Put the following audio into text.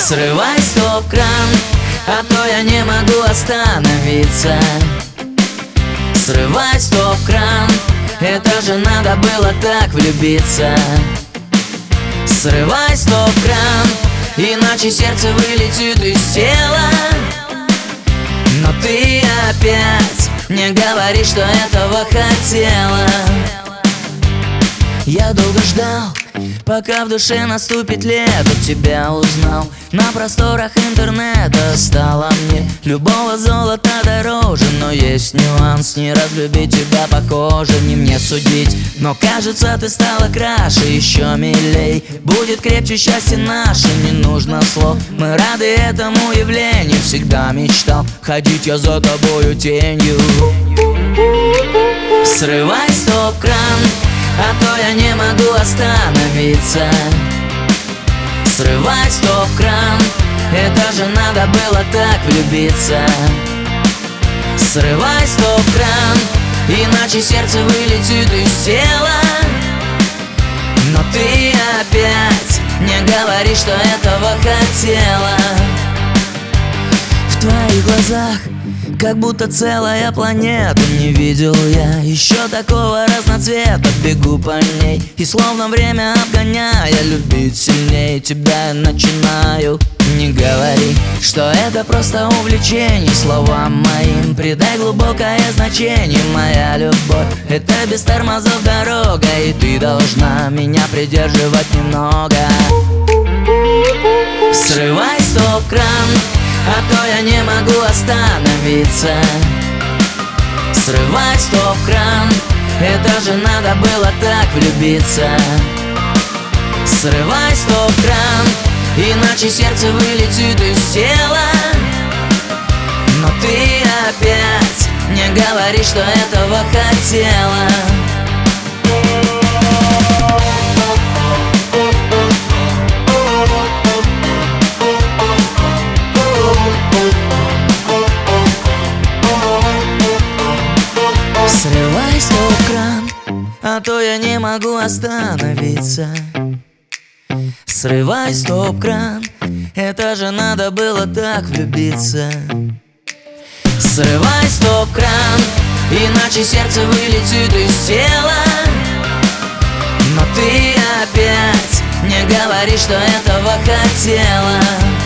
Срывай стоп-кран, а то я не могу остановиться. Срывай стоп-кран, это же надо было так влюбиться. Срывай стоп-кран, иначе сердце вылетит из тела. Но ты опять не говори, что этого хотела. Я долго ждал, пока в душе наступит лето. Тебя узнал на просторах интернета. Стало мне любого золота дороже. Но есть нюанс, не разлюбить тебя похоже. Не мне судить, но кажется, ты стала краше, еще милей. Будет крепче счастье наше, не нужно слов. Мы рады этому явлению, всегда мечтал ходить я за тобою тенью. Срывай стоп-кран, а то я не могу остановиться. Срывай стоп-кран, это же надо было так влюбиться. Срывай стоп-кран, иначе сердце вылетит из тела. Но ты опять не говори, что этого хотела. В твоих глазах как будто целая планета. Не видел я еще такого разноцвета. Бегу по ней и словно время обгоняя, любить сильнее тебя я начинаю. Не говори, что это просто увлечение. Словам моим придай глубокое значение. Моя любовь — это без тормозов дорога, и ты должна меня придерживать немного. Срывай стоп-кран, а то я не могу остановиться. Срывай стоп-кран, это же надо было так влюбиться. Срывай стоп-кран, иначе сердце вылетит из тела. Но ты опять не говори, что этого хотела. Срывай стоп-кран, а то я не могу остановиться. Срывай стоп-кран, это же надо было так влюбиться. Срывай стоп-кран, иначе сердце вылетит из тела. Но ты опять не говори, что этого хотела.